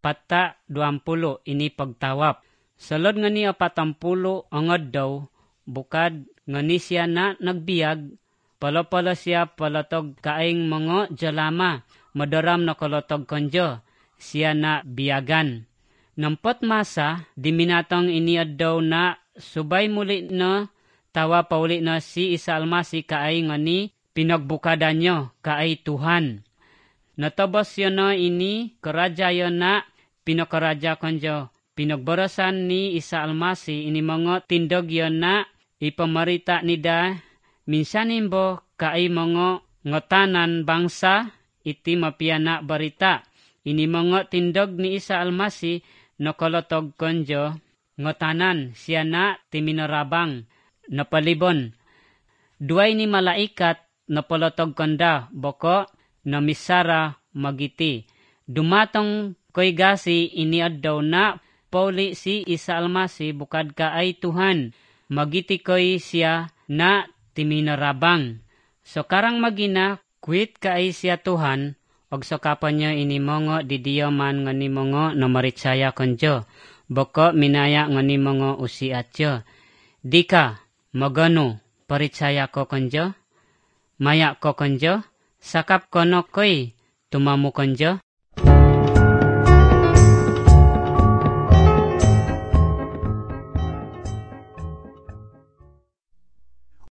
pata 20 ini pagtawap. Salod nga ni 40 ang addaw, bukad nga ni siya na nagbiyag, pala siya palatog kaing mga jalama, madaram na kalotog konjo, siya na biyagan. Nampot masa, diminatang ini addaw na subay muli na tawa pauli na si Isa Almasi kaay nga ni pinagbukada nyo kaay Tuhan. Natabas yun na ini karadya yun na pinakaradya konjo. Pinagbarasan ni Isa Almasi ini mga tindog yun na ipamarita nida minsanimbo kaay mga ngotanan bangsa iti mapiyana barita. Ini mga tindog ni Isa Almasi nakalotog konjo ngotanan siya na timinarabang napalibon. Duay ni malaikat napalotog konda boko na misara magiti. Dumatong koy gasi ini addaw na pauli si Isa Almasi bukad ka ay Tuhan. Magiti koy siya na timinarabang. So karang magina kwit ka ay siya Tuhan og so kapan niya ini mongo didiyaman nga ni mongo na maritsaya konjo. Boko minaya nga ni mongo usiatyo. Di ka magano paritsaya ko konjo? Maya ko konjo? Sakap kono koy tumamu konjo?